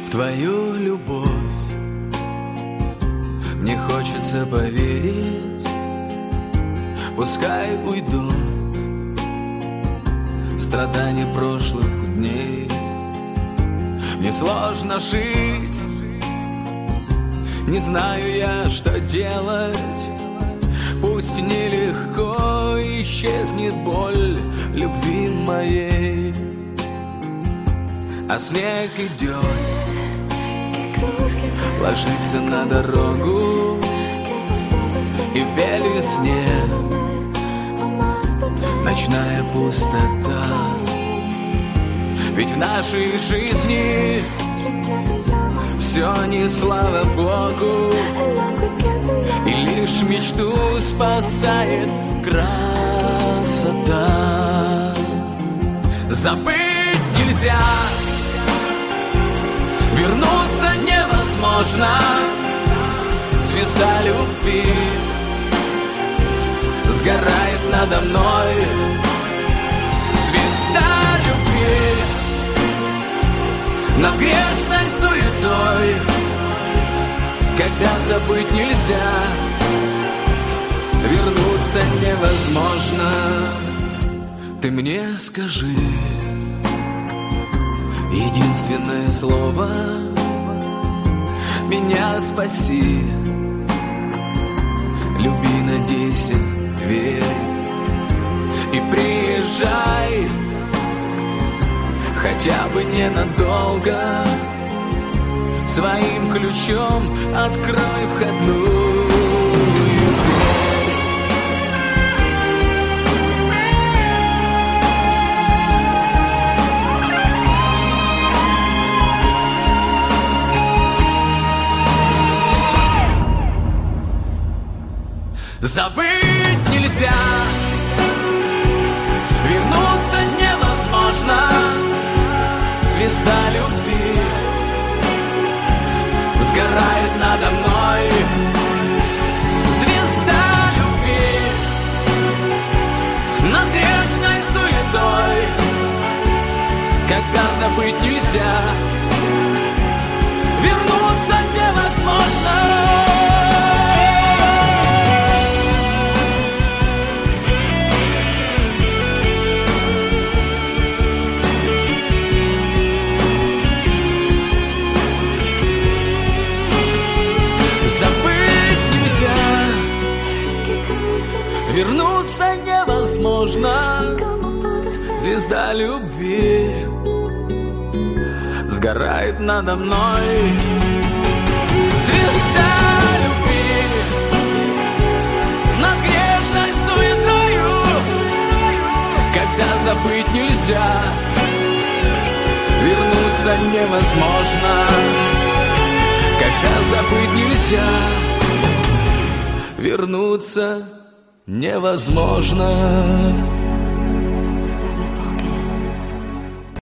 в твою любовь. Мне хочется поверить, пускай уйдут страдания прошлых дней. Мне сложно жить, не знаю я, что делать. Пусть нелегко исчезнет боль любви моей, а снег идет, ложится на дорогу, и в весне ночная пустота. Ведь в нашей жизни все не слава Богу, и лишь мечту спасает красота. Забыть нельзя, вернуться невозможно. Звезда любви сгорает надо мной. Звезда любви над грешной суетой. Когда забыть нельзя, вернуться невозможно. Ты мне скажи единственное слово, меня спаси. Люби, надейся, верь и приезжай, хотя бы ненадолго. Своим ключом открой входную дверь. Забыть нельзя, вернуться невозможно. Звезда любви сгорает надо мной. Звезда любви над грешной суетой. Когда забыть нельзя, вернуться невозможно. Вернуться невозможно. Звезда любви сгорает надо мной. Звезда любви над грешной суетою. Когда забыть нельзя, вернуться невозможно. Когда забыть нельзя, вернуться невозможно.